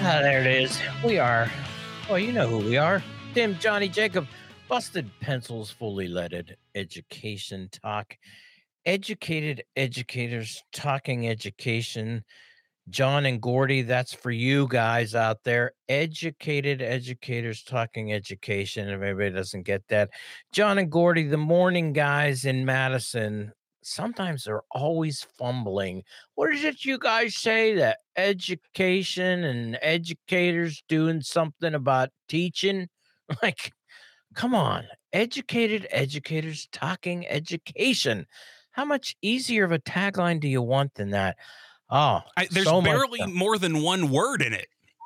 There it is. We are. Well, you know who we are. Tim, Johnny, Jacob. Busted Pencils, Fully Leaded Education Talk. Educated educators talking education. John and Gordy, that's for you guys out there. Educated educators talking education. If everybody doesn't get that, John and Gordy, the morning guys in Madison, sometimes they're always fumbling. What is it you guys say that education and educators doing something about teaching? Like, come on, educated educators talking education. How much easier of a tagline do you want than that? Oh, there's so barely more than one word in it.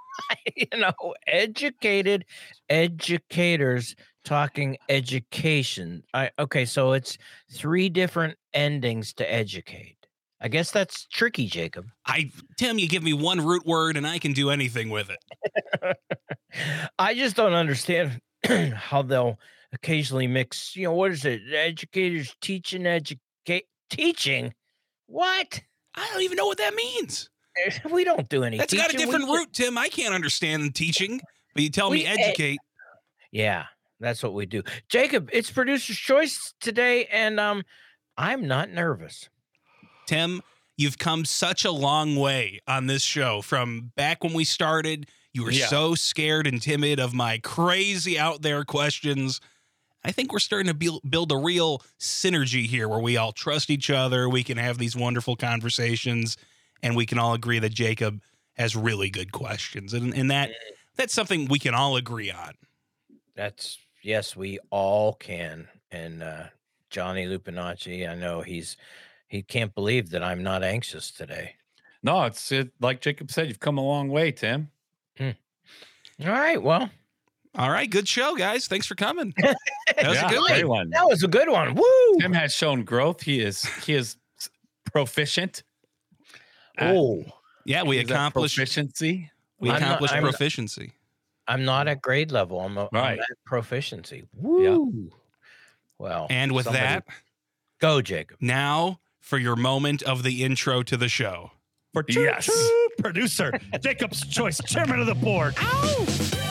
Educated educators talking education. Okay, so it's 3 different endings to educate. I guess that's tricky, Jacob. Tim, you give me one root word and I can do anything with it. I just don't understand how they'll occasionally mix, what is it? Educators teaching, teaching? What? I don't even know what that means. We don't do any teaching. That's got a different root, Tim. I can't understand teaching, but you tell me educate. Yeah, that's what we do. Jacob, it's producer's choice today, and I'm not nervous. Tim, you've come such a long way on this show from back when we started. You were so scared and timid of my crazy out there questions. I think we're starting to build a real synergy here where we all trust each other. We can have these wonderful conversations, and we can all agree that Jacob has really good questions. And that's something we can all agree on. Yes, we all can. And Johnny Lupinacci, I know he can't believe that I'm not anxious today. No, it's like Jacob said, you've come a long way, Tim. All right, well. All right, good show, guys. Thanks for coming. That was a good one. That was a good one. Woo! Tim has shown growth. He is proficient. Yeah, we accomplished proficiency. We accomplished proficiency. I'm not at grade level. I'm at proficiency. Woo! Yep. Well, and with that, go, Jacob. Now for your moment of the intro to the show. For producer Jacob's Choice, chairman of the board. Ow!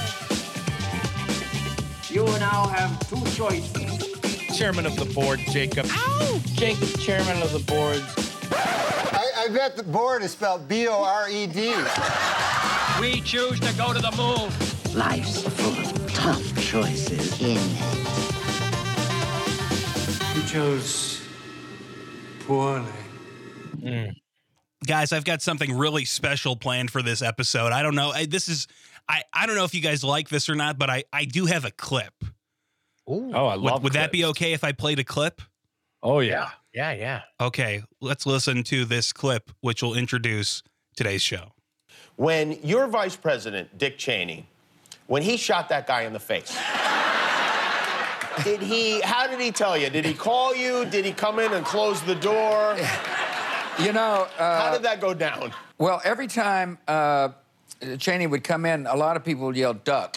You now have 2 choices. Chairman of the board, Jacob. Ow! Jacob, chairman of the board. I bet the board is spelled B-O-R-E-D. We choose to go to the moon. Life's full of tough choices in it. You chose poorly. Guys, I've got something really special planned for this episode. I don't know. I don't know if you guys like this or not, but I do have a clip. Ooh. Oh, I love Would that be okay if I played a clip? Oh, yeah. Yeah. Okay, let's listen to this clip, which will introduce today's show. When your vice president, Dick Cheney, when he shot that guy in the face, how did he tell you? Did he call you? Did he come in and close the door? How did that go down? Well, every time Cheney would come in, a lot of people would yell, duck.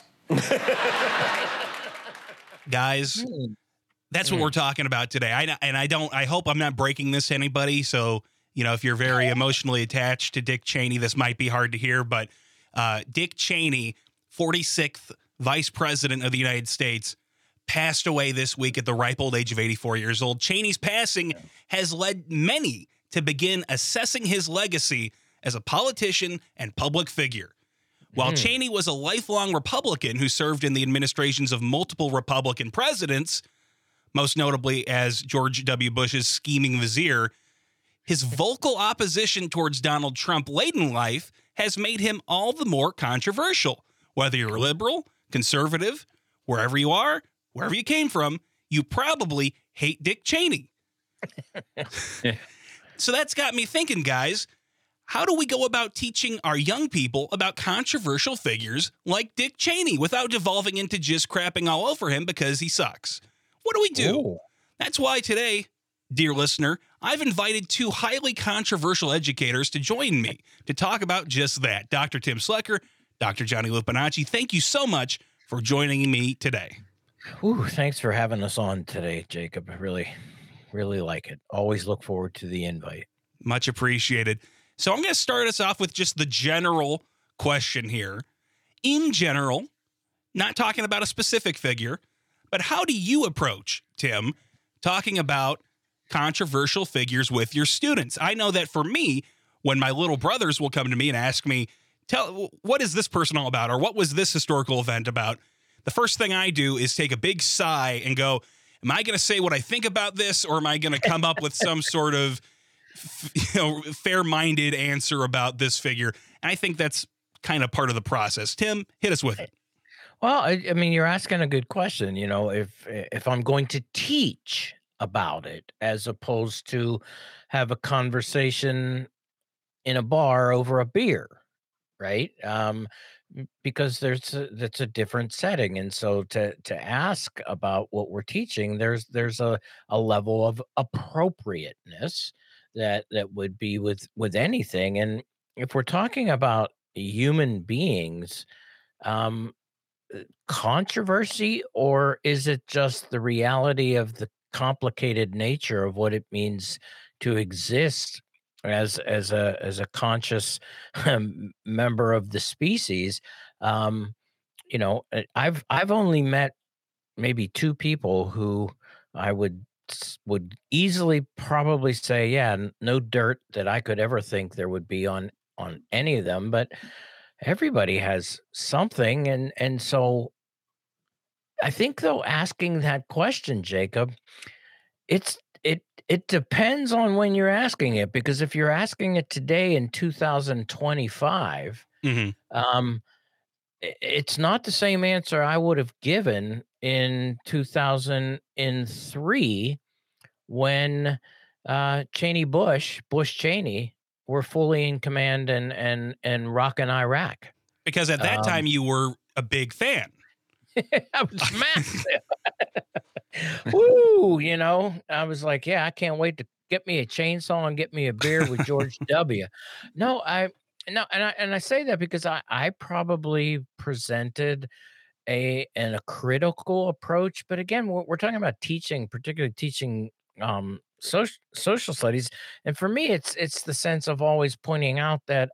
Guys, that's what we're talking about today. I hope I'm not breaking this to anybody. So, if you're very emotionally attached to Dick Cheney, this might be hard to hear. But Dick Cheney, 46th Vice President of the United States, passed away this week at the ripe old age of 84 years old. Cheney's passing has led many to begin assessing his legacy as a politician and public figure. While Cheney was a lifelong Republican who served in the administrations of multiple Republican presidents, most notably as George W. Bush's scheming vizier, his vocal opposition towards Donald Trump late in life has made him all the more controversial. Whether you're liberal, conservative, wherever you are, wherever you came from, you probably hate Dick Cheney. So that's got me thinking, guys, how do we go about teaching our young people about controversial figures like Dick Cheney without devolving into just crapping all over him because he sucks? What do we do? Ooh. That's why today, dear listener, I've invited 2 highly controversial educators to join me to talk about just that. Dr. Tim Slecker, Dr. Johnny Lupinacci, thank you so much for joining me today. Ooh, thanks for having us on today, Jacob. I really like it. Always look forward to the invite. Much appreciated. So I'm going to start us off with just the general question here. In general, not talking about a specific figure, but how do you approach, Tim, talking about controversial figures with your students? I know that for me, when my little brothers will come to me and ask me, what is this person all about? Or what was this historical event about? The first thing I do is take a big sigh and go, am I going to say what I think about this? Or am I going to come up with some sort of fair-minded answer about this figure? And I think that's kind of part of the process. Tim, hit us with it. Well, I mean, you're asking a good question. If I'm going to teach about it as opposed to have a conversation in a bar over a beer, right? Because that's a different setting, and so to ask about what we're teaching, there's a level of appropriateness that would be with anything. And if we're talking about human beings, controversy, or is it just the reality of the complicated nature of what it means to exist as a conscious member of the species? I've only met maybe two people who I would easily probably say, yeah, no dirt that I could ever think there would be on any of them, but everybody has something. And so I think, though, asking that question, Jacob, it depends on when you're asking it, because if you're asking it today in 2025, it's not the same answer I would have given in 2003 when Bush Cheney were fully in command and rocking Iraq. Because at that time you were a big fan. I was massive. Woo, I was like, yeah, I can't wait to get me a chainsaw and get me a beer with George W. No, and I say that because I probably presented a critical approach, but again, we're talking about teaching, particularly teaching social studies, and for me, it's the sense of always pointing out that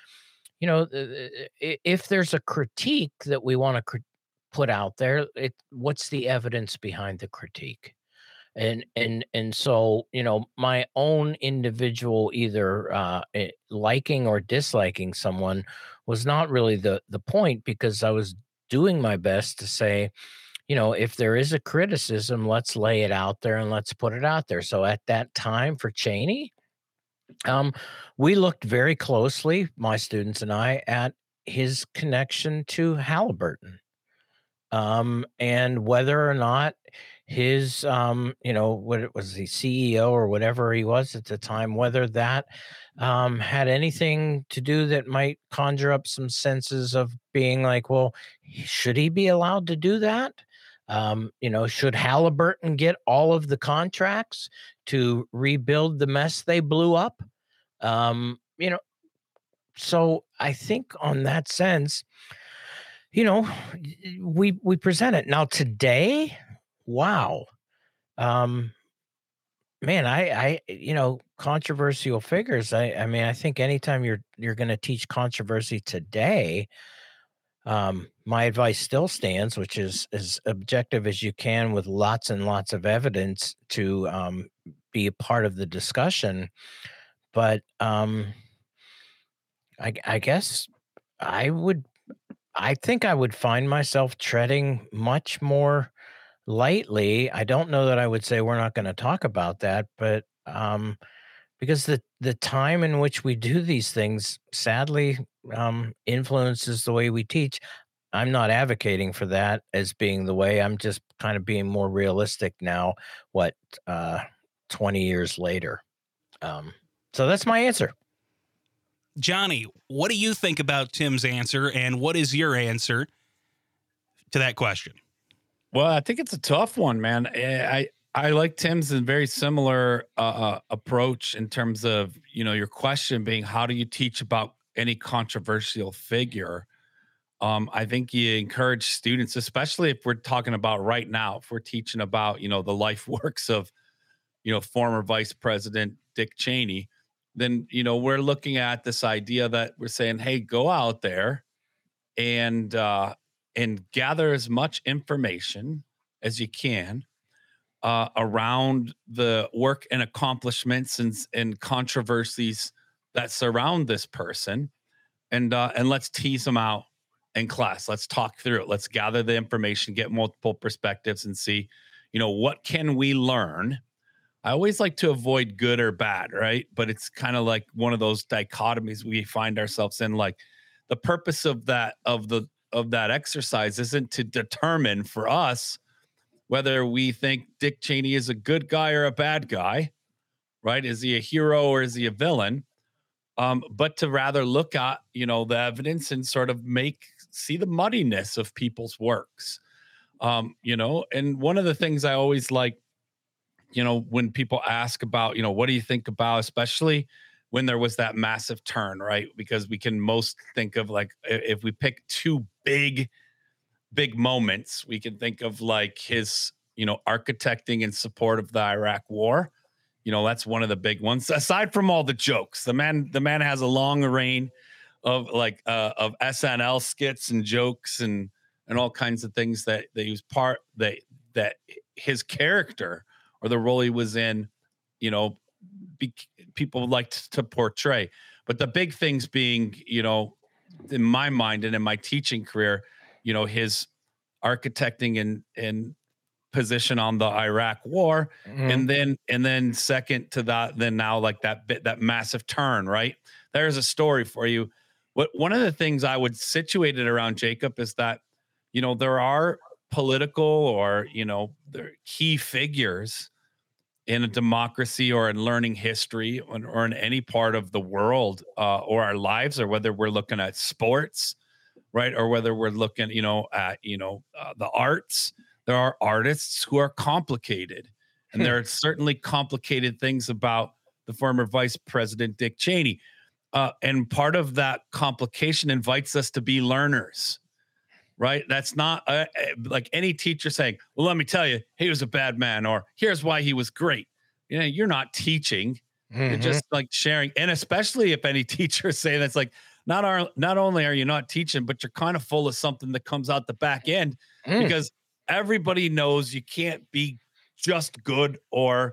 if there's a critique that we want to put out there, what's the evidence behind the critique? And so, my own individual either liking or disliking someone was not really the point, because I was doing my best to say, if there is a criticism, let's lay it out there and let's put it out there. So at that time for Cheney, we looked very closely, my students and I, at his connection to Halliburton. And whether or not his, what it was, the CEO or whatever he was at the time, whether that had anything to do that might conjure up some senses of being like, well, should he be allowed to do that? Should Halliburton get all of the contracts to rebuild the mess they blew up? So I think on that sense, we present it now today. Wow. Man, I controversial figures. I mean, I think anytime you're going to teach controversy today, my advice still stands, which is as objective as you can with lots and lots of evidence to be a part of the discussion. But I guess I think I would find myself treading much more lightly. I don't know that I would say we're not going to talk about that, but because the time in which we do these things sadly influences the way we teach. I'm not advocating for that as being the way. I'm just kind of being more realistic now, 20 years later. So that's my answer. Johnny, what do you think about Tim's answer, and what is your answer to that question? Well, I think it's a tough one, man. I like Tim's and very similar approach in terms of, your question being, how do you teach about any controversial figure? I think you encourage students, especially if we're talking about right now, if we're teaching about, the life works of, former Vice President Dick Cheney, then, we're looking at this idea that we're saying, hey, go out there and gather as much information as you can around the work and accomplishments and controversies that surround this person, and let's tease them out in class. Let's talk through it. Let's gather the information, get multiple perspectives, and see, what can we learn. I always like to avoid good or bad, right? But it's kind of like one of those dichotomies we find ourselves in. Like, the purpose of that exercise isn't to determine for us whether we think Dick Cheney is a good guy or a bad guy, right? Is he a hero or is he a villain? But to rather look at, the evidence and sort of see the muddiness of people's works. And one of the things I always like, when people ask about, what do you think about, especially when there was that massive turn, right? Because we can most think of, like, if we pick two big moments, we can think of like his, architecting in support of the Iraq War. That's one of the big ones. Aside from all the jokes, the man has a long reign of of SNL skits and jokes and all kinds of things that he was that his character or the role he was in, people liked to portray. But the big things being, in my mind and in my teaching career, his architecting and position on the Iraq War, and then second to that, then now like that massive turn, right? There's a story for you. One of the things I would situate it around, Jacob, is that there are political or there are key figures in a democracy or in learning history or in any part of the world or our lives, or whether we're looking at sports, right, or whether we're looking at the arts. There are artists who are complicated, and there are certainly complicated things about the former Vice President Dick Cheney. And part of that complication invites us to be learners, right? That's not like any teacher saying, well, let me tell you, he was a bad man, or here's why he was great. You're not teaching. You're just like sharing. And especially if any teacher say that's like, not only are you not teaching, but you're kind of full of something that comes out the back end, because everybody knows you can't be just good or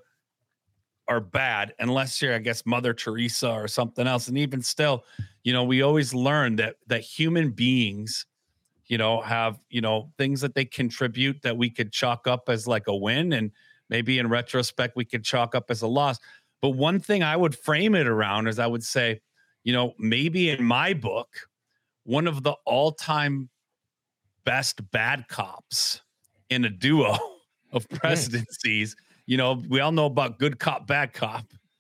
bad unless you're, I guess, Mother Teresa or something else. And even still, we always learn that human beings, have, things that they contribute that we could chalk up as like a win. And maybe in retrospect, we could chalk up as a loss. But one thing I would frame it around is I would say, maybe in my book, one of the all-time best bad cops in a duo of presidencies, we all know about good cop, bad cop.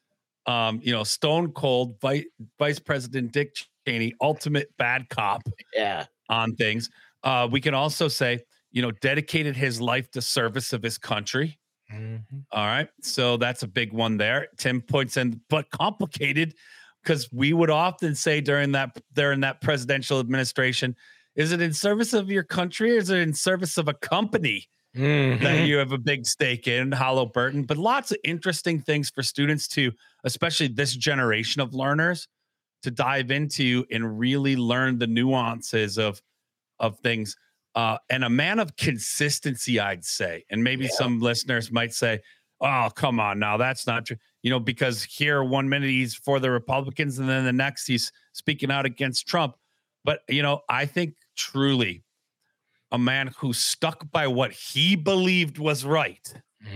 Stone cold Vice President Dick Cheney, ultimate bad cop on things. We can also say, dedicated his life to service of his country. All right. So that's a big one there. 10 points in, but complicated, because we would often say during that presidential administration, is it in service of your country, or is it in service of a company that you have a big stake in, Halliburton? But lots of interesting things for students to, especially this generation of learners, to dive into and really learn the nuances of things. And a man of consistency, I'd say. And maybe some listeners might say, oh, come on now, that's not true. Because here 1 minute he's for the Republicans and then the next he's speaking out against Trump. But, I think truly a man who stuck by what he believed was right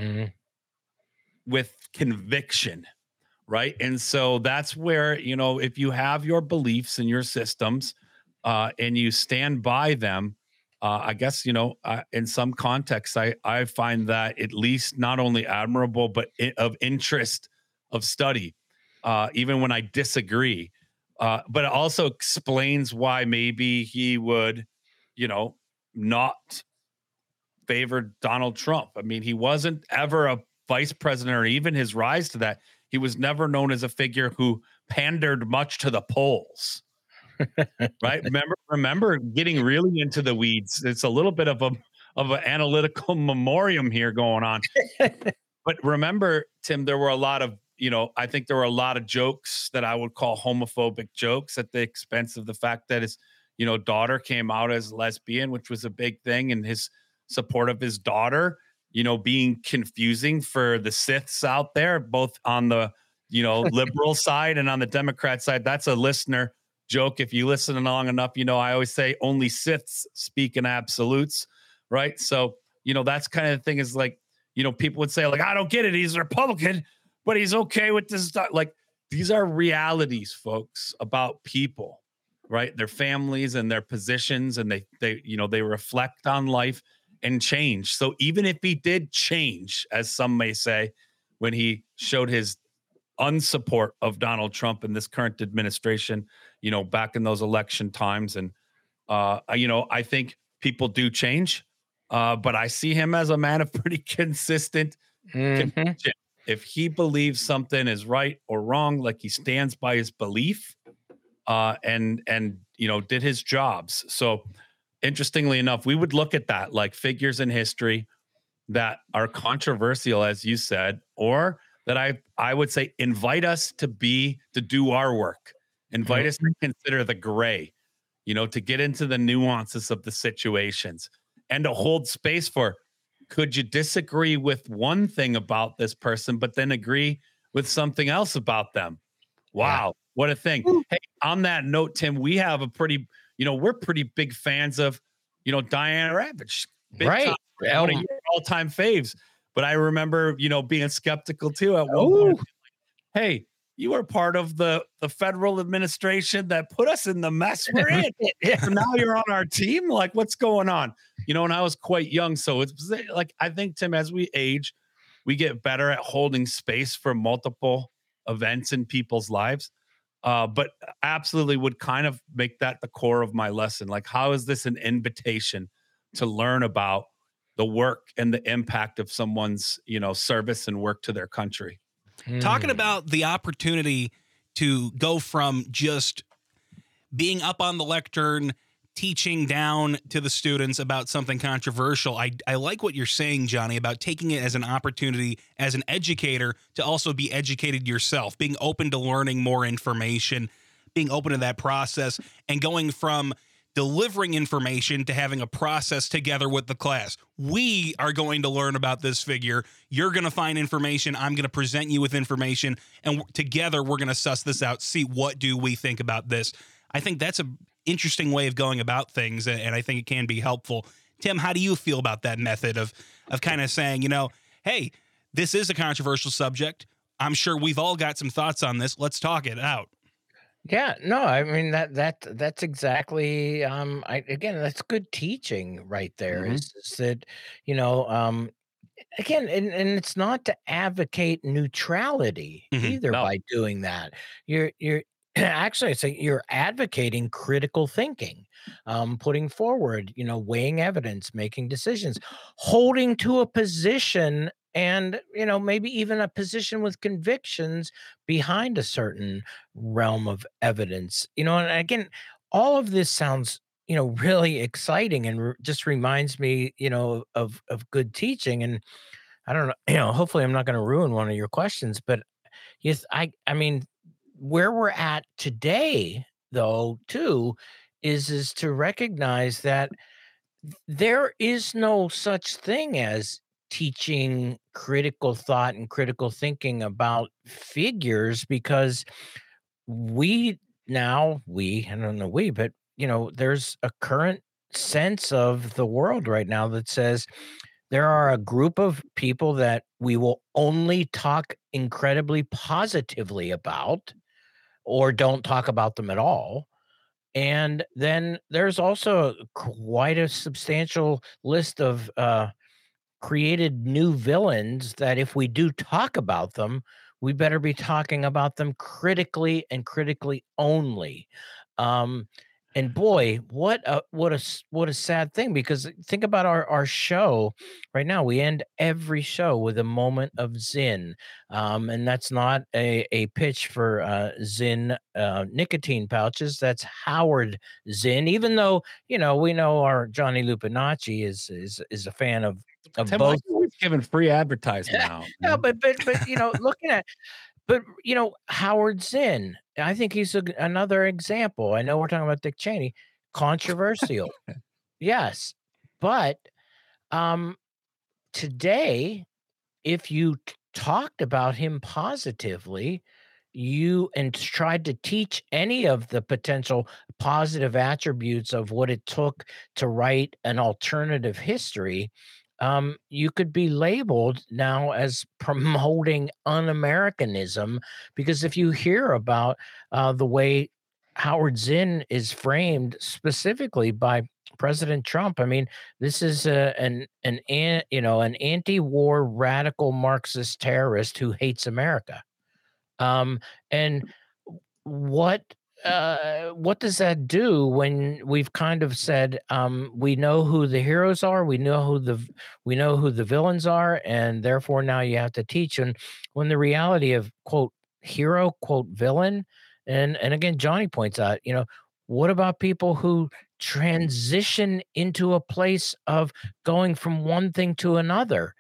with conviction, right? And so that's where, if you have your beliefs and your systems and you stand by them, I guess, in some contexts, I find that at least not only admirable, but of interest, of study, even when I disagree. But it also explains why maybe he would, not favor Donald Trump. I mean, he wasn't ever a vice president, or even his rise to that. He was never known as a figure who pandered much to the polls. Right? Remember getting really into the weeds. It's a little bit of an analytical memoriam here going on. But remember, Tim, there were a lot of, I think there were a lot of jokes that I would call homophobic jokes at the expense of the fact that his, daughter came out as lesbian, which was a big thing, and his support of his daughter, being confusing for the Siths out there, both on the, liberal side and on the Democrat side. That's a listener joke. If you listen long enough, I always say only Siths speak in absolutes, right? So, that's kind of the thing is like, people would say like, I don't get it. He's a Republican, but he's okay with this stuff. Like, these are realities, folks, about people, right? Their families and their positions, and they reflect on life and change. So even if he did change, as some may say, when he showed his unsupport of Donald Trump in this current administration, back in those election times. And, I think people do change, but I see him as a man of pretty consistent conviction. If he believes something is right or wrong, like he stands by his belief, and did his jobs. So interestingly enough, we would look at that like figures in history that are controversial, as you said, or that I would say invite us to do our work, invite us to consider the gray, to get into the nuances of the situations and to hold space for, could you disagree with one thing about this person, but then agree with something else about them? Wow. What a thing. Hey, on that note, Tim, we have a pretty, we're pretty big fans of, Diana Ravitch. Right. One of your all-time faves. But I remember, being skeptical too at one point. Hey, you were part of the federal administration that put us in the mess we're in. And now you're on our team. Like, what's going on? And I was quite young. So it's like, I think, Tim, as we age, we get better at holding space for multiple events in people's lives. But absolutely would kind of make that the core of my lesson. Like, how is this an invitation to learn about the work and the impact of someone's, service and work to their country? Talking about the opportunity to go from just being up on the lectern, teaching down to the students about something controversial. I like what you're saying, Johnny, about taking it as an opportunity as an educator to also be educated yourself, being open to learning more information, being open to that process, and going from delivering information to having a process together with the class. We are going to learn about this figure. You're going to find information. I'm going to present you with information. And together, we're going to suss this out, see what do we think about this. I think that's an interesting way of going about things, and I think it can be helpful. Tim, how do you feel about that method of kind of saying, hey, this is a controversial subject. I'm sure we've all got some thoughts on this. Let's talk it out. Yeah, no, I mean that's exactly again, that's good teaching right there. Is that again, and it's not to advocate neutrality either by doing that. You're actually, it's you're advocating critical thinking, putting forward, weighing evidence, making decisions, holding to a position, and maybe even a position with convictions behind a certain realm of evidence. And again, all of this sounds really exciting, and just reminds me of good teaching. And I don't know, hopefully I'm not going to ruin one of your questions, but yes, I mean, where we're at today, though, too, is to recognize that there is no such thing as teaching critical thought and critical thinking about figures, because I don't know but there's a current sense of the world right now that says there are a group of people that we will only talk incredibly positively about, or don't talk about them at all. And then there's also quite a substantial list of created new villains that if we do talk about them, we better be talking about them critically and critically only. And boy, what a sad thing, because think about our show right now. We end every show with a moment of Zyn. And that's not a pitch for Zyn nicotine pouches. That's Howard Zinn, even though, we know our Johnny Lupinacci is a fan of both. We've given free advertisement now. No, but looking at, But, Howard Zinn, I think he's another example. I know we're talking about Dick Cheney, controversial. Yes. But today, if you talked about him positively, and tried to teach any of the potential positive attributes of what it took to write an alternative history, you could be labeled now as promoting un-Americanism, because if you hear about the way Howard Zinn is framed specifically by President Trump, I mean, this is an anti-war radical Marxist terrorist who hates America. And what does that do when we've kind of said, we know who the heroes are, we know who the villains are, and therefore now you have to teach. And when the reality of quote hero, quote villain, and again, Johnny points out, what about people who transition into a place of going from one thing to another?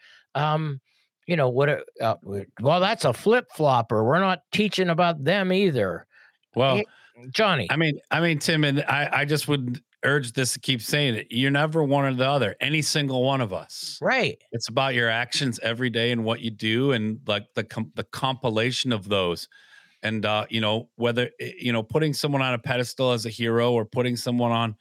Well, that's a flip-flopper. We're not teaching about them either. Well, Johnny. I mean, Tim, and I just would urge this to keep saying it. You're never one or the other, any single one of us. Right. It's about your actions every day and what you do, and like the compilation of those. And, whether, putting someone on a pedestal as a hero or putting someone on,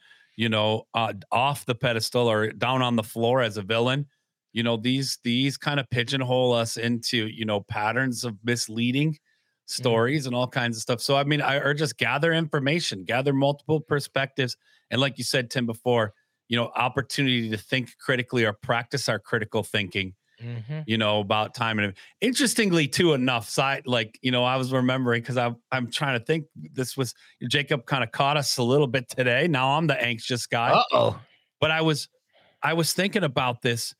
off the pedestal or down on the floor as a villain, these kind of pigeonhole us into, patterns of misleading stories and all kinds of stuff. So, I mean, I urge us gather information, gather multiple perspectives. And like you said, Tim, before, opportunity to think critically or practice our critical thinking, about time. And interestingly, too, I was remembering, because I'm trying to think, this was Jacob kind of caught us a little bit today. Now I'm the anxious guy. Uh-oh. But I was thinking about this,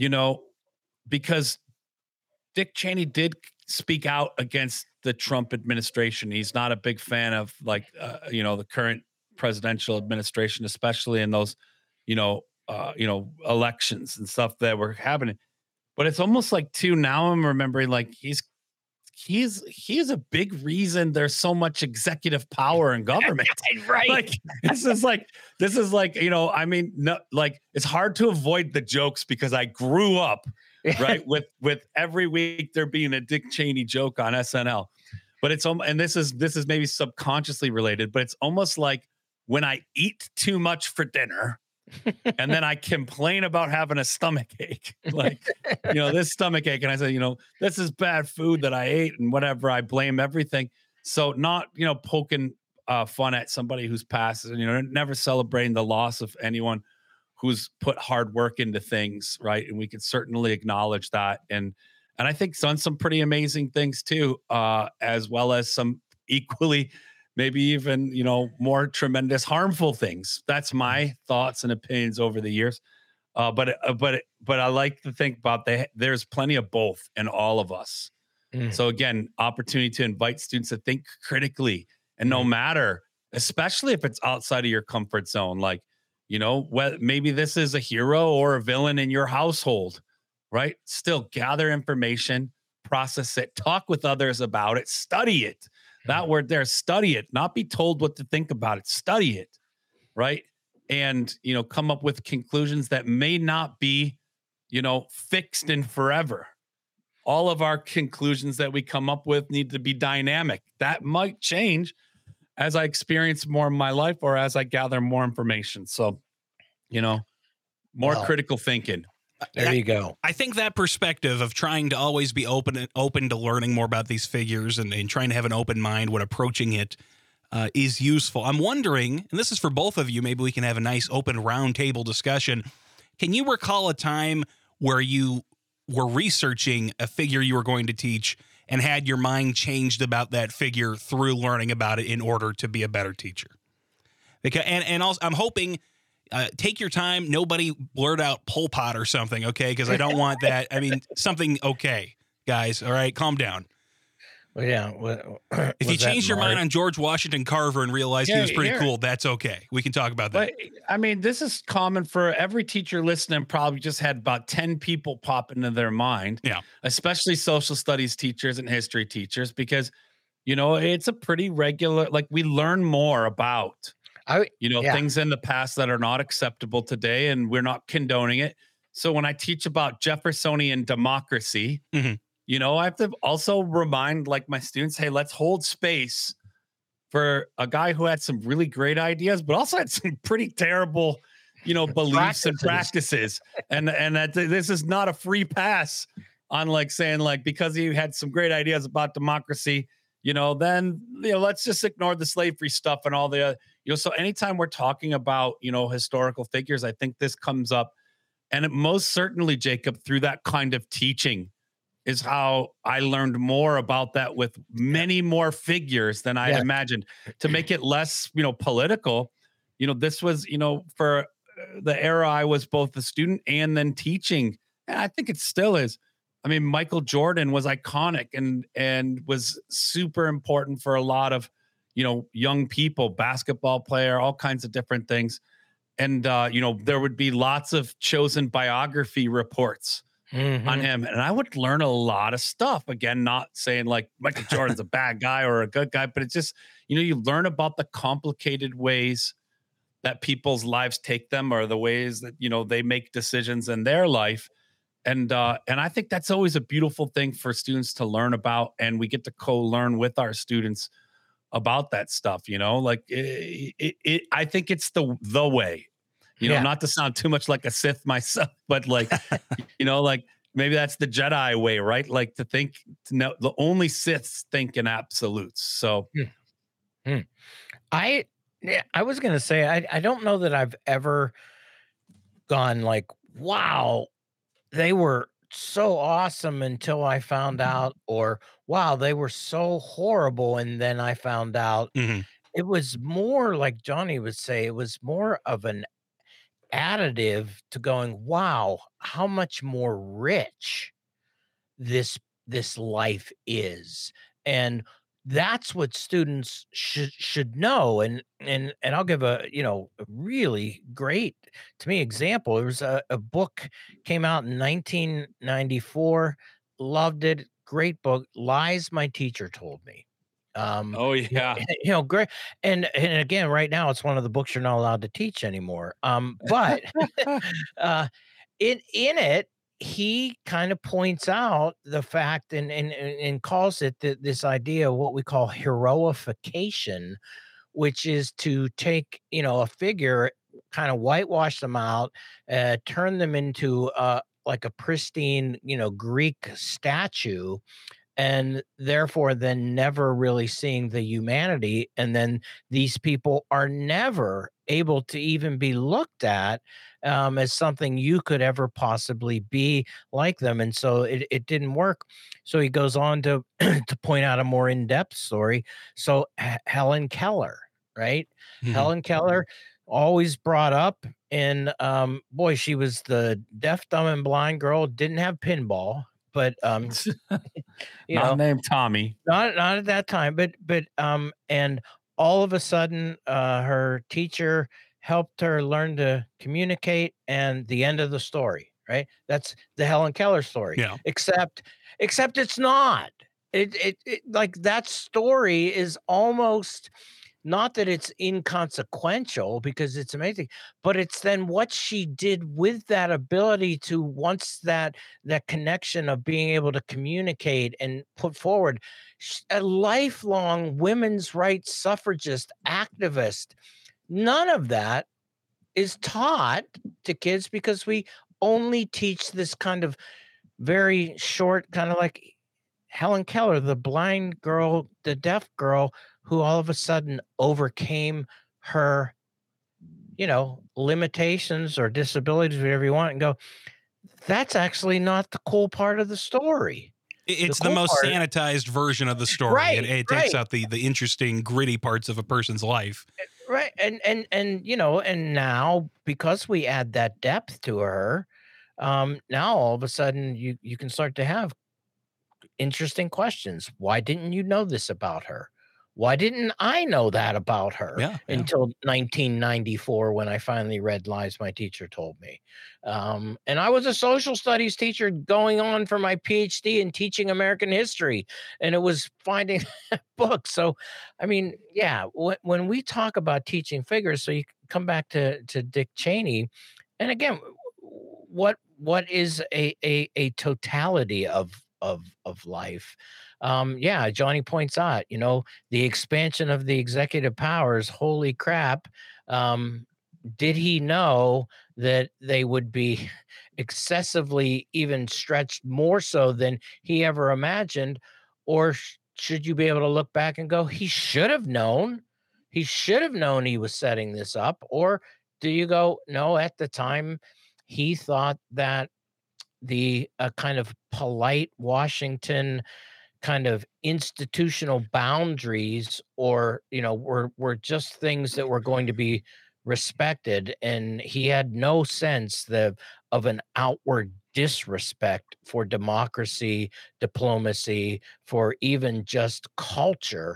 because Dick Cheney did speak out against the Trump administration. He's not a big fan of the current presidential administration, especially in those, elections and stuff that were happening. But it's almost like too, now I'm remembering, like he's a big reason there's so much executive power in government. Right. Like this is like, no, like it's hard to avoid the jokes because I grew up right with every week there being a Dick Cheney joke on SNL. But it's and this is maybe subconsciously related, but it's almost like when I eat too much for dinner and then I complain about having a stomach ache, like, this stomach ache. And I say, this is bad food that I ate and whatever. I blame everything. So not, poking fun at somebody who's passed and, never celebrating the loss of anyone who's put hard work into things. Right. And we can certainly acknowledge that. And I think done some pretty amazing things too, as well as some equally maybe even, more tremendous harmful things. That's my thoughts and opinions over the years. But I like to think about there's plenty of both in all of us. So again, opportunity to invite students to think critically, and no matter, especially if it's outside of your comfort zone, like, maybe this is a hero or a villain in your household, right? Still gather information, process it, talk with others about it, study it. That word there, study it, not be told what to think about it, study it, right? And, come up with conclusions that may not be, fixed in forever. All of our conclusions that we come up with need to be dynamic. That might change as I experience more in my life or as I gather more information. So, more critical thinking. There you go. I think that perspective of trying to always be open to learning more about these figures and trying to have an open mind when approaching it is useful. I'm wondering, and this is for both of you, maybe we can have a nice open roundtable discussion. Can you recall a time where you were researching a figure you were going to teach and had your mind changed about that figure through learning about it in order to be a better teacher? Because, and also, I'm hoping... take your time. Nobody blurt out Pol Pot or something, okay? Because I don't want that. I mean, something okay, guys. All right, calm down. Well, yeah. If you changed your mind on George Washington Carver and realized he was pretty cool, that's okay. We can talk about that. But I mean, this is common for every teacher listening. Probably just had about 10 people pop into their mind. Yeah, especially social studies teachers and history teachers, because it's a pretty regular. Like, we learn more about things in the past that are not acceptable today, and we're not condoning it. So when I teach about Jeffersonian democracy, I have to also remind my students, hey, let's hold space for a guy who had some really great ideas, but also had some pretty terrible, beliefs and practices. And that this is not a free pass on saying because he had some great ideas about democracy, then let's just ignore the slavery stuff and all the so anytime we're talking about historical figures, I think this comes up, and it most certainly, Jacob, through that kind of teaching is how I learned more about that with many more figures than I imagined. To make it less, political, this was, for the era I was both a student and then teaching. And I think it still is. I mean, Michael Jordan was iconic and was super important for a lot of, young people, basketball player, all kinds of different things. And, there would be lots of chosen biography reports on him. And I would learn a lot of stuff. Again, not saying Michael Jordan's a bad guy or a good guy, but it's just, you learn about the complicated ways that people's lives take them, or the ways that, they make decisions in their life. And I think that's always a beautiful thing for students to learn about. And we get to co-learn with our students about that stuff, I think it's the way. Not to sound too much like a Sith myself, but maybe that's the Jedi way, right? To know the only Siths think in absolutes. So I was going to say, I don't know that I've ever gone wow, they were so awesome until I found out, or wow, they were so horrible. And then I found out. It was more like Johnny would say, it was more of an additive to going, wow, how much more rich this life is. And that's what students should know. And I'll give a really great, to me, example. There was a book came out in 1994, loved it, great book, Lies My Teacher Told Me. Great. And again, right now it's one of the books you're not allowed to teach anymore. But in it, he kind of points out the fact and calls it this idea of what we call heroification, which is to take, a figure, kind of whitewash them out, turn them into like a pristine, Greek statue, and therefore then never really seeing the humanity. And then these people are never able to even be looked at as something you could ever possibly be like them. And so it didn't work. So he goes on to to point out a more in-depth story. So Helen Keller, right? Helen Keller, always brought up, and boy, she was the deaf, dumb, and blind girl, didn't have pinball. But not named Tommy. Not at that time, but and all of a sudden her teacher helped her learn to communicate, and the end of the story, right? That's the Helen Keller story. Yeah. Except it's not. It like that story is almost, not that it's inconsequential because it's amazing, but it's then what she did with that ability to, once that connection of being able to communicate and put forward, a lifelong women's rights suffragist activist. None of that is taught to kids because we only teach this kind of very short, kind of like Helen Keller, the blind girl, the deaf girl, who all of a sudden overcame her, limitations or disabilities, whatever you want, and go, that's actually not the cool part of the story. It's the most sanitized version of the story. Right, it takes out the interesting, gritty parts of a person's life. Right. And and now, because we add that depth to her, now all of a sudden you can start to have interesting questions. Why didn't you know this about her? Why didn't I know that about her until 1994 when I finally read Lies My Teacher Told Me? And I was a social studies teacher going on for my PhD in teaching American history, and it was finding books. So, I mean, yeah, when we talk about teaching figures, so you come back to Dick Cheney, and again, what is a totality of life? Yeah, Johnny points out, the expansion of the executive powers. Holy crap. Did he know that they would be excessively even stretched more so than he ever imagined? Or should you be able to look back and go, he should have known? He should have known he was setting this up. Or do you go, no, at the time he thought that the kind of polite Washington kind of institutional boundaries, or were just things that were going to be respected, and he had no sense of an outward disrespect for democracy, diplomacy, for even just culture.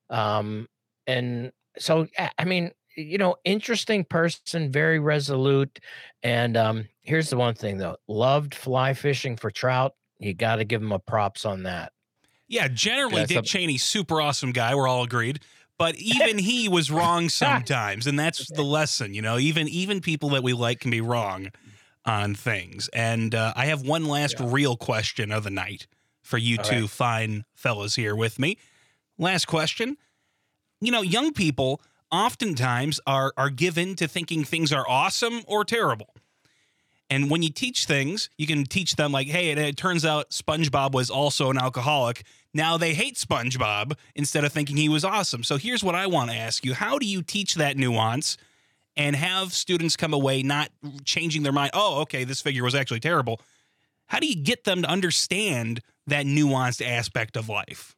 And so, I mean, interesting person, very resolute. And here's the one thing though: loved fly fishing for trout. You got to give him a props on that. Yeah, generally Dick Cheney, super awesome guy. We're all agreed. But even he was wrong sometimes, and that's the lesson. Even people that we like can be wrong on things. And I have one last real question of the night for you two fine fellas here with me. Last question. Young people oftentimes are given to thinking things are awesome or terrible. And when you teach things, you can teach them like, hey, it turns out SpongeBob was also an alcoholic. Now they hate SpongeBob instead of thinking he was awesome. So here's what I want to ask you. How do you teach that nuance and have students come away not changing their mind? Oh, okay, this figure was actually terrible. How do you get them to understand that nuanced aspect of life?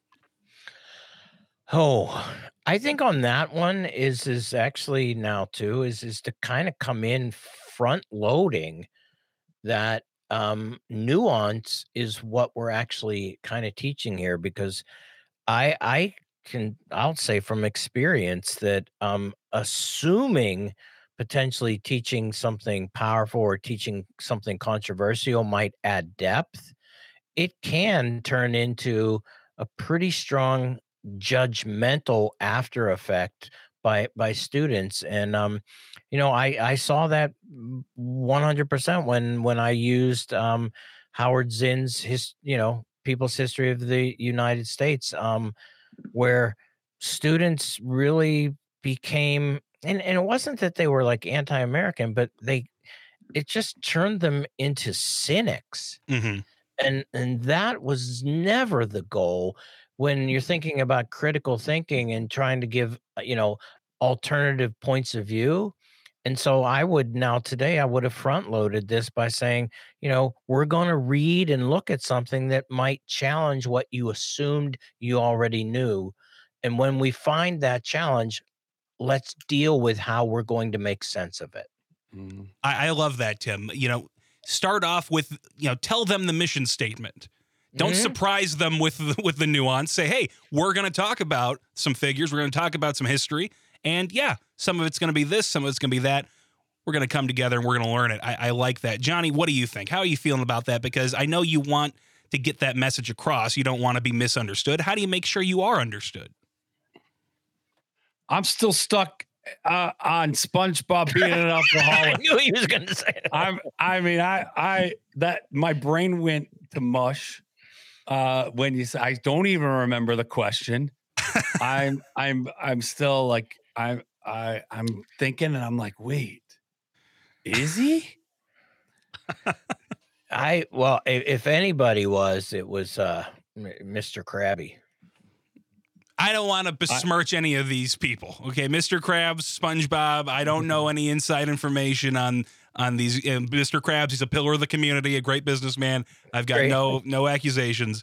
Oh, I think on that one is actually now too, is to kind of come in front loading that nuance is what we're actually kind of teaching here, because I'll say from experience that assuming potentially teaching something powerful or teaching something controversial might add depth, it can turn into a pretty strong judgmental after effect by students. And I saw that 100% when I used Howard Zinn's People's History of the United States, where students really became, and it wasn't that they were like anti-American, but it just turned them into cynics. Mm-hmm. And that was never the goal when you're thinking about critical thinking and trying to give, alternative points of view. And so I would have front loaded this by saying, we're going to read and look at something that might challenge what you assumed you already knew. And when we find that challenge, let's deal with how we're going to make sense of it. I love that, Tim. Start off with, tell them the mission statement. Don't surprise them with the nuance. Say, hey, we're going to talk about some figures. We're going to talk about some history. And yeah, some of it's going to be this, some of it's going to be that. We're going to come together and we're going to learn it. I like that. Johnny, what do you think? How are you feeling about that? Because I know you want to get that message across. You don't want to be misunderstood. How do you make sure you are understood? I'm still stuck on SpongeBob being an alcoholic. I knew he was going to say that. That my brain went to mush when you said, I don't even remember the question. I'm still like, I'm thinking, and I'm like, wait, is he? If anybody was, it was Mr. Krabby. I don't want to besmirch any of these people. Okay, Mr. Krabs, SpongeBob. I don't know any inside information on these. Mr. Krabs, he's a pillar of the community, a great businessman. I've got no accusations.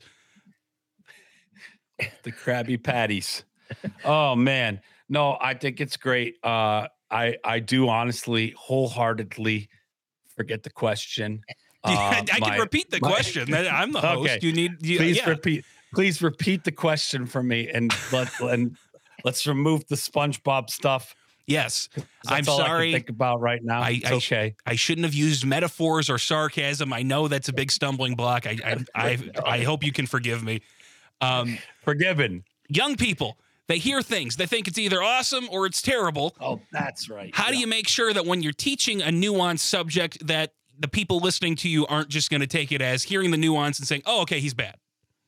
The Krabby Patties. Oh man, no, I think it's great. I do honestly, wholeheartedly forget the question. I can repeat the question. I'm the host. Okay. You need. Please repeat the question for me, and let's remove the SpongeBob stuff. Yes, I'm all sorry. I can think about right now. It's okay. I shouldn't have used metaphors or sarcasm. I know that's a big stumbling block. I hope you can forgive me. Forgiven. Young people, they hear things. They think it's either awesome or it's terrible. Oh, that's right. How do you make sure that when you're teaching a nuanced subject that the people listening to you aren't just going to take it as hearing the nuance and saying, oh, okay, he's bad?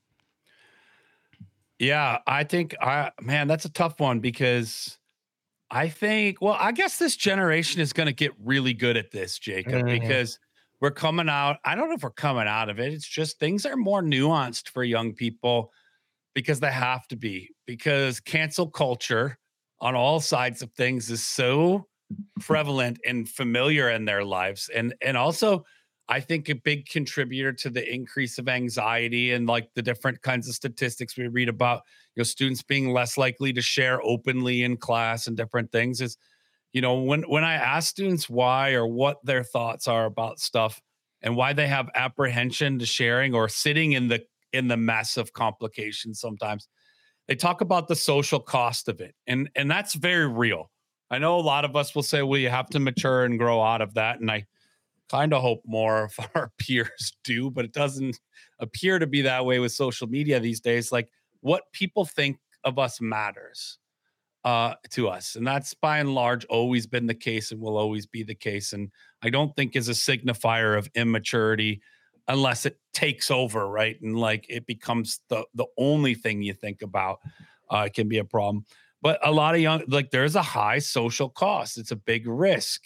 Yeah, I think, that's a tough one because I think, I guess this generation is going to get really good at this, Jacob, because we're coming out. I don't know if we're coming out of it. It's just things are more nuanced for young people because they have to be, because cancel culture on all sides of things is so prevalent and familiar in their lives. And also, I think a big contributor to the increase of anxiety and like the different kinds of statistics we read about, students being less likely to share openly in class and different things is, when I ask students why or what their thoughts are about stuff and why they have apprehension to sharing or sitting in the mess of complications, sometimes they talk about the social cost of it. And that's very real. I know a lot of us will say, well, you have to mature and grow out of that. And I kind of hope more of our peers do, but it doesn't appear to be that way with social media these days. Like what people think of us matters to us. And that's by and large always been the case and will always be the case. And I don't think is a signifier of immaturity unless it takes over, right? And like it becomes the only thing you think about. It can be a problem. But a lot of young, like there's a high social cost. It's a big risk,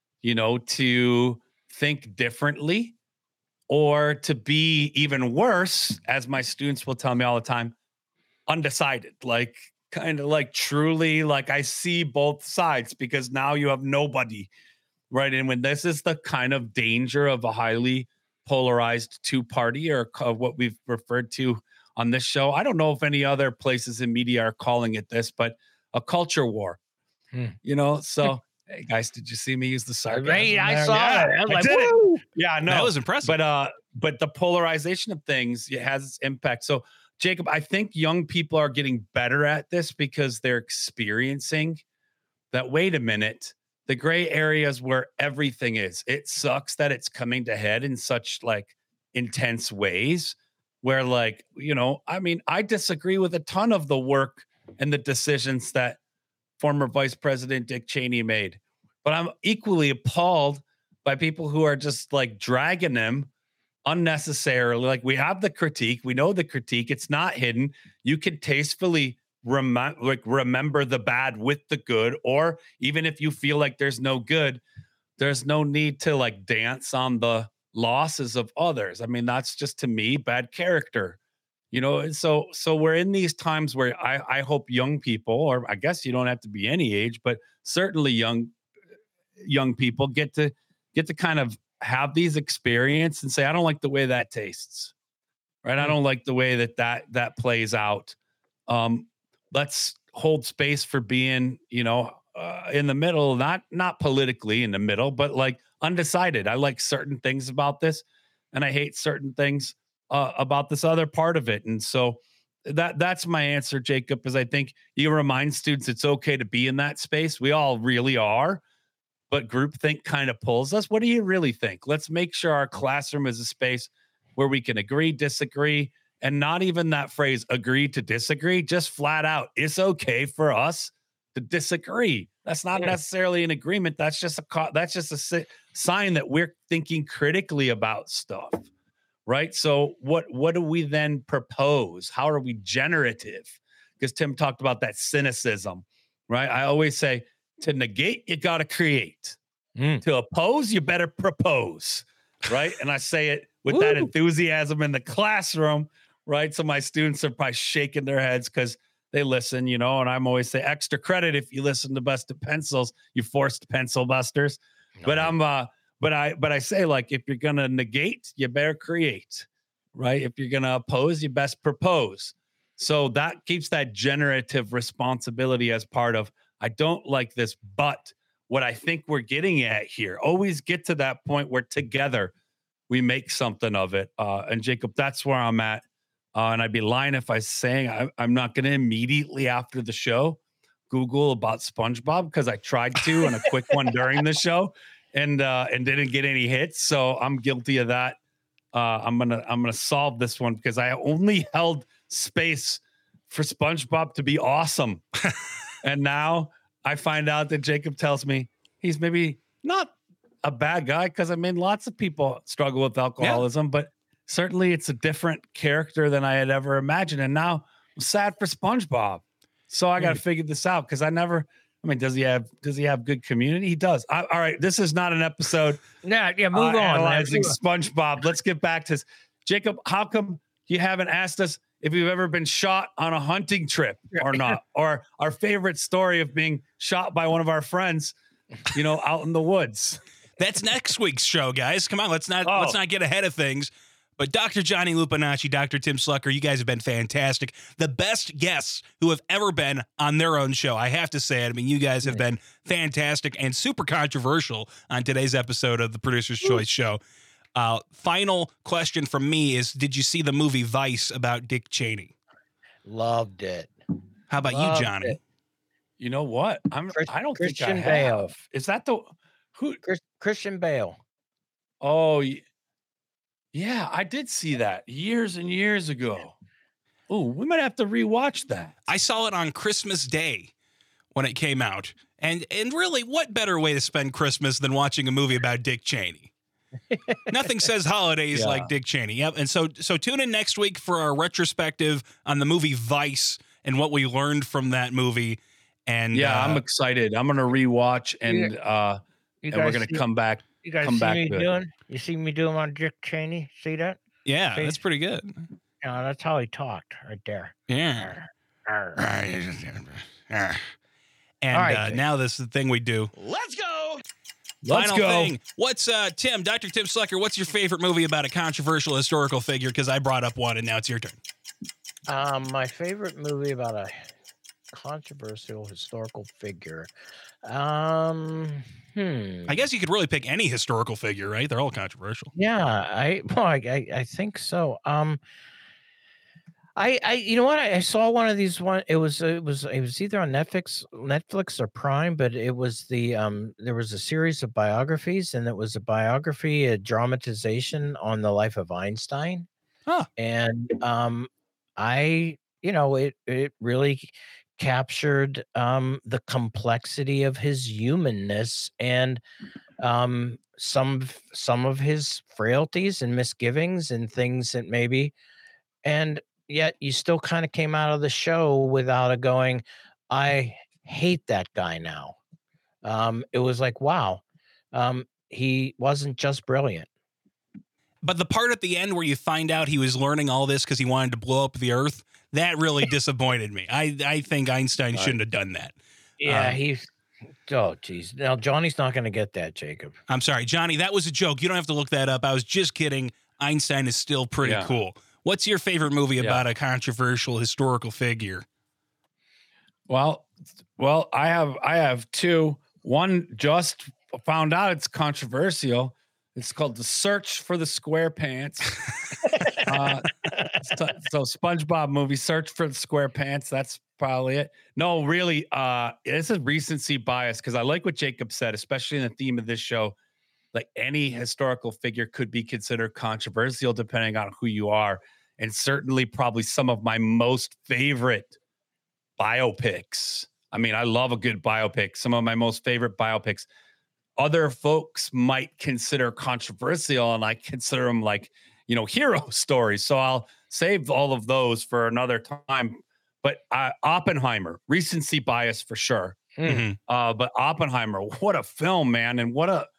to think differently or to be even worse, as my students will tell me all the time, undecided, like kind of like truly like I see both sides because now you have nobody, right? And when this is the kind of danger of a highly polarized two-party or what we've referred to on this show, I don't know if any other places in media are calling it this, but a culture war, so hey guys, did you see me use the sarcasm? Right, I saw it. I was like, did woo! it. Yeah, no, that was impressive. But the polarization of things, it has its impact. So, Jacob, I think young people are getting better at this because they're experiencing that. Wait a minute, the gray areas where everything is. It sucks that it's coming to head in such like intense ways. Where like I disagree with a ton of the work and the decisions that former Vice President Dick Cheney made. But I'm equally appalled by people who are just like dragging him unnecessarily. Like we have the critique. We know the critique. It's not hidden. You can tastefully remember the bad with the good. Or even if you feel like there's no good, there's no need to like dance on the losses of others. I mean, that's just to me bad character. So we're in these times where I hope young people, or I guess you don't have to be any age, but certainly young people get to kind of have these experiences and say, I don't like the way that tastes, right? I don't like the way that plays out. Let's hold space for being, in the middle, not politically in the middle, but like undecided. I like certain things about this and I hate certain things about this other part of it. And so that's my answer, Jacob, is I think you remind students it's okay to be in that space. We all really are, but groupthink kind of pulls us. What do you really think? Let's make sure our classroom is a space where we can agree, disagree, and not even that phrase, agree to disagree, just flat out. It's okay for us to disagree. That's not necessarily an agreement. That's just a sign that we're thinking critically about stuff. Right. So what do we then propose? How are we generative? Because Tim talked about that cynicism, right? I always say to negate, you got to create. To oppose, you better propose. Right. And I say it with that enthusiasm in the classroom. Right. So my students are probably shaking their heads because they listen, and I'm always say extra credit if you listen to Busted Pencils, you forced pencil busters. No. But I say, like, if you're going to negate, you better create, right? If you're going to oppose, you best propose. So that keeps that generative responsibility as part of, I don't like this, but what I think we're getting at here, always get to that point where together we make something of it. And Jacob, that's where I'm at. And I'd be lying if I was saying I'm not going to immediately after the show Google about SpongeBob, because I tried to and a quick one during the show and didn't get any hits. So I'm guilty of that. I'm gonna solve this one because I only held space for SpongeBob to be awesome. And now I find out that Jacob tells me he's maybe not a bad guy, because I mean, lots of people struggle with alcoholism, but certainly it's a different character than I had ever imagined. And now I'm sad for SpongeBob. So I got to figure this out, because does he have good community? He does. All right. This is not an episode. Move on. Analyzing SpongeBob. Let's get back to this. Jacob, how come you haven't asked us if we've ever been shot on a hunting trip or not, or our favorite story of being shot by one of our friends, out in the woods? That's next week's show, guys. Come on, let's not get ahead of things. But Dr. Johnny Lupinacci, Dr. Tim Slucker, you guys have been fantastic. The best guests who have ever been on their own show. I have to say it. I mean, you guys have been fantastic and super controversial on today's episode of the Producer's Choice Show. Final question from me is, did you see the movie Vice about Dick Cheney? Loved it. How about you, Johnny? It. You know what? I don't Christian think I have. Bale. Is that the who? Christian Bale. Oh, yeah, I did see that years and years ago. Oh, we might have to rewatch that. I saw it on Christmas Day when it came out. And really, what better way to spend Christmas than watching a movie about Dick Cheney? Nothing says holidays like Dick Cheney. Yep. And so tune in next week for our retrospective on the movie Vice and what we learned from that movie. And I'm excited. I'm going to rewatch and we're going to come back. You guys see me doing? You see me doing on Dick Cheney? See that? Yeah, that's pretty good. That's how he talked right there. Yeah. And right, now this is the thing we do. Let's go. Final thing. What's Tim, Dr. Tim Slucker, what's your favorite movie about a controversial historical figure? Because I brought up one and now it's your turn. My favorite movie about a controversial historical figure. I guess you could really pick any historical figure, right? They're all controversial. Yeah, I think so. You know what? I saw one of these. It was either on Netflix or Prime, but it was there was a series of biographies, and it was a dramatization on the life of Einstein. Huh. And it really captured the complexity of his humanness and some of his frailties and misgivings and things that maybe, and yet you still kind of came out of the show without a going, I hate that guy now. It was like, wow, he wasn't just brilliant. But the part at the end where you find out he was learning all this because he wanted to blow up the earth, that really disappointed me. I think Einstein shouldn't have done that. Yeah, oh, geez. Now, Johnny's not going to get that, Jacob. I'm sorry, Johnny, that was a joke. You don't have to look that up. I was just kidding. Einstein is still pretty cool. What's your favorite movie about a controversial historical figure? Well, I have two. One just found out it's controversial. It's called The Search for the SquarePants. So SpongeBob movie, Search for the SquarePants. That's probably it. No, really, it's a recency bias because I like what Jacob said, especially in the theme of this show. Like any historical figure could be considered controversial depending on who you are. And certainly probably some of my most favorite biopics. I mean, I love a good biopic. Some of my most favorite biopics. Other folks might consider controversial, and I consider them like, hero stories. So I'll save all of those for another time. But Oppenheimer, recency bias for sure. Mm-hmm. But Oppenheimer, what a film, man. And what a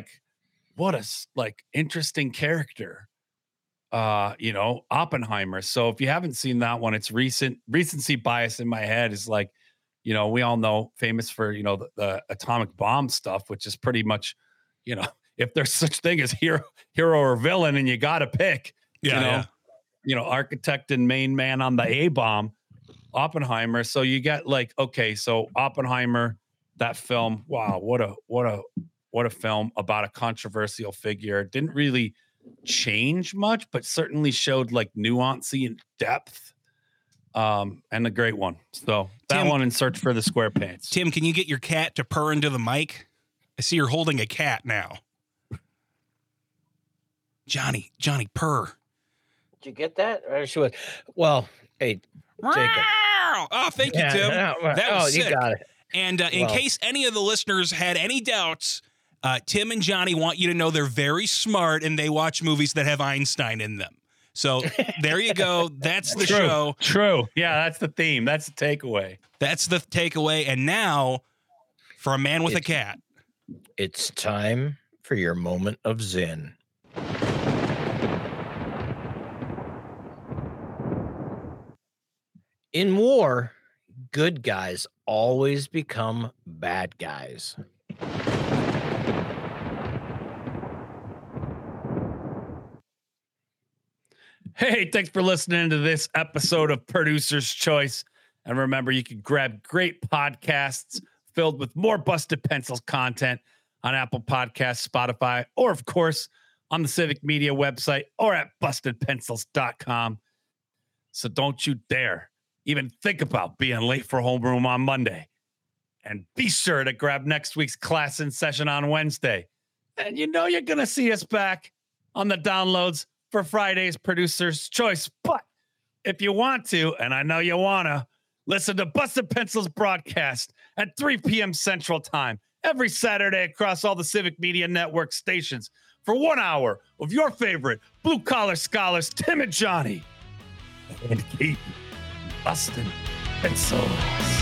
interesting character. Oppenheimer. So if you haven't seen that one, it's recency bias in my head is like, we all know famous for, the atomic bomb stuff, which is pretty much, if there's such thing as hero or villain and you got to pick, architect and main man on the A-bomb, Oppenheimer. So you get so Oppenheimer, that film. Wow. What a film about a controversial figure. Didn't really change much, but certainly showed like nuancy and depth. And a great one. So that Tim, one in Search for the SquarePants. Tim, can you get your cat to purr into the mic? I see you're holding a cat now. Johnny, purr. Did you get that? Or she was, well, hey, Jacob. Oh, thank you, Tim. That was sick. You got it. And in case any of the listeners had any doubts, Tim and Johnny want you to know they're very smart and they watch movies that have Einstein in them. So there you go. That's the show. True. Yeah, that's the theme. That's the takeaway. That's the takeaway. And now, for a man with a cat, it's time for your moment of zen. In war, good guys always become bad guys. Hey, thanks for listening to this episode of Producer's Choice. And remember, you can grab great podcasts filled with more Busted Pencils content on Apple Podcasts, Spotify, or, of course, on the Civic Media website or at bustedpencils.com. So don't you dare even think about being late for homeroom on Monday. And be sure to grab next week's class in session on Wednesday. And you know you're going to see us back on the downloads for Friday's Producer's Choice. But if you want to, and I know you want to, listen to Busted Pencils broadcast at 3 p.m. Central Time every Saturday across all the Civic Media Network stations for 1 hour of your favorite blue-collar scholars, Tim and Johnny. And keep busting pencils.